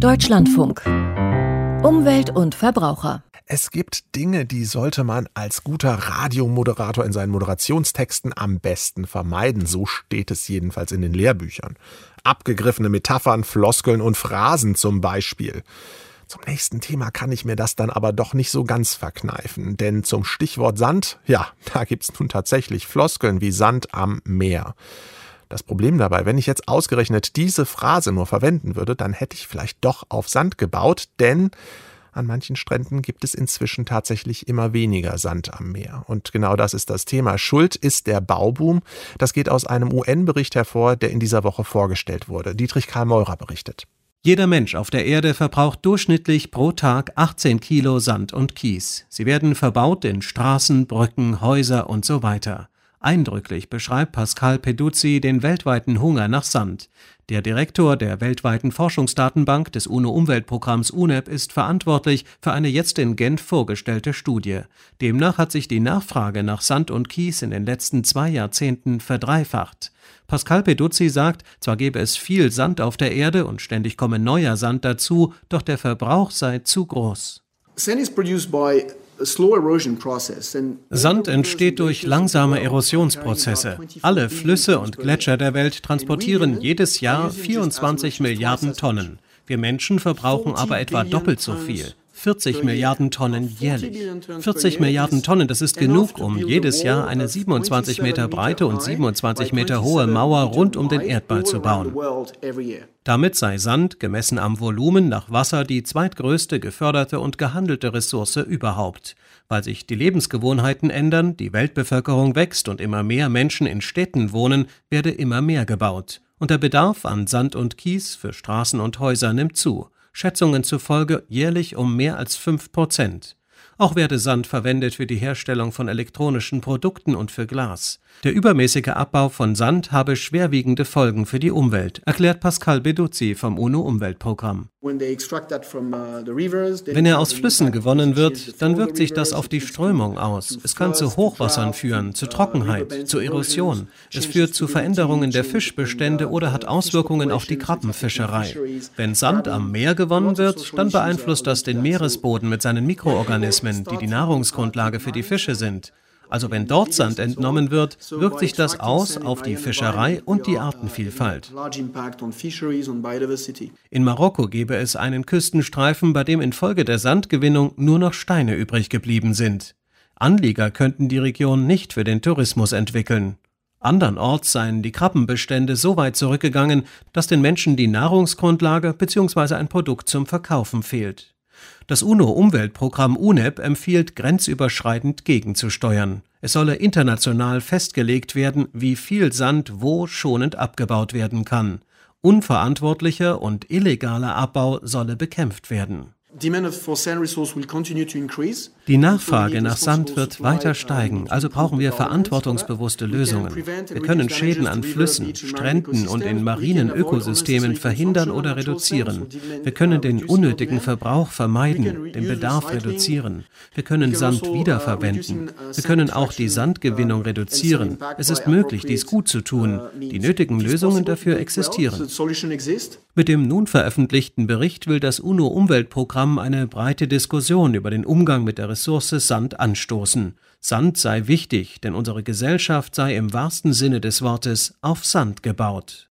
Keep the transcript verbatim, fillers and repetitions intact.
Deutschlandfunk. Umwelt und Verbraucher. Es gibt Dinge, die sollte man als guter Radiomoderator in seinen Moderationstexten am besten vermeiden. So steht es jedenfalls in den Lehrbüchern. Abgegriffene Metaphern, Floskeln und Phrasen zum Beispiel. Zum nächsten Thema kann ich mir das dann aber doch nicht so ganz verkneifen. Denn zum Stichwort Sand, ja, da gibt's nun tatsächlich Floskeln wie Sand am Meer. Das Problem dabei, wenn ich jetzt ausgerechnet diese Phrase nur verwenden würde, dann hätte ich vielleicht doch auf Sand gebaut, denn an manchen Stränden gibt es inzwischen tatsächlich immer weniger Sand am Meer. Und genau das ist das Thema. Schuld ist der Bauboom. Das geht aus einem U N-Bericht hervor, der in dieser Woche vorgestellt wurde. Dietrich Karl Meurer berichtet. Jeder Mensch auf der Erde verbraucht durchschnittlich pro Tag achtzehn Kilo Sand und Kies. Sie werden verbaut in Straßen, Brücken, Häuser und so weiter. Eindrücklich beschreibt Pascal Peduzzi den weltweiten Hunger nach Sand. Der Direktor der weltweiten Forschungsdatenbank des UNO-Umweltprogramms U N E P ist verantwortlich für eine jetzt in Genf vorgestellte Studie. Demnach hat sich die Nachfrage nach Sand und Kies in den letzten zwei Jahrzehnten verdreifacht. Pascal Peduzzi sagt, zwar gäbe es viel Sand auf der Erde und ständig komme neuer Sand dazu, doch der Verbrauch sei zu groß. Sand is produced by Sand entsteht durch langsame Erosionsprozesse. Alle Flüsse und Gletscher der Welt transportieren jedes Jahr vierundzwanzig Milliarden Tonnen. Wir Menschen verbrauchen aber etwa doppelt so viel. vierzig Milliarden Tonnen jährlich. vierzig Milliarden Tonnen, das ist genug, um jedes Jahr eine siebenundzwanzig Meter breite und siebenundzwanzig Meter hohe Mauer rund um den Erdball zu bauen. Damit sei Sand, gemessen am Volumen nach Wasser, die zweitgrößte geförderte und gehandelte Ressource überhaupt. Weil sich die Lebensgewohnheiten ändern, die Weltbevölkerung wächst und immer mehr Menschen in Städten wohnen, werde immer mehr gebaut. Und der Bedarf an Sand und Kies für Straßen und Häuser nimmt zu. Schätzungen zufolge jährlich um mehr als fünf Prozent. Auch werde Sand verwendet für die Herstellung von elektronischen Produkten und für Glas. Der übermäßige Abbau von Sand habe schwerwiegende Folgen für die Umwelt, erklärt Pascal Peduzzi vom UNO-Umweltprogramm. Wenn er aus Flüssen gewonnen wird, dann wirkt sich das auf die Strömung aus. Es kann zu Hochwassern führen, zu Trockenheit, zu Erosion. Es führt zu Veränderungen der Fischbestände oder hat Auswirkungen auf die Krabbenfischerei. Wenn Sand am Meer gewonnen wird, dann beeinflusst das den Meeresboden mit seinen Mikroorganismen, die die Nahrungsgrundlage für die Fische sind. Also wenn dort Sand entnommen wird, wirkt sich das aus auf die Fischerei und die Artenvielfalt. In Marokko gäbe es einen Küstenstreifen, bei dem infolge der Sandgewinnung nur noch Steine übrig geblieben sind. Anlieger könnten die Region nicht für den Tourismus entwickeln. Andernorts seien die Krabbenbestände so weit zurückgegangen, dass den Menschen die Nahrungsgrundlage bzw. ein Produkt zum Verkaufen fehlt. Das UNO-Umweltprogramm U N E P empfiehlt, grenzüberschreitend gegenzusteuern. Es solle international festgelegt werden, wie viel Sand wo schonend abgebaut werden kann. Unverantwortlicher und illegaler Abbau solle bekämpft werden. Die Nachfrage nach Sand wird weiter steigen, also brauchen wir verantwortungsbewusste Lösungen. Wir können Schäden an Flüssen, Stränden und in marinen Ökosystemen verhindern oder reduzieren. Wir können den unnötigen Verbrauch vermeiden, den Bedarf reduzieren. Wir können Sand wiederverwenden. Wir können auch die Sandgewinnung reduzieren. Es ist möglich, dies gut zu tun. Die nötigen Lösungen dafür existieren. Mit dem nun veröffentlichten Bericht will das UNO-Umweltprogramm eine breite Diskussion über den Umgang mit der Ressource Sand anstoßen. Sand sei wichtig, denn unsere Gesellschaft sei im wahrsten Sinne des Wortes auf Sand gebaut.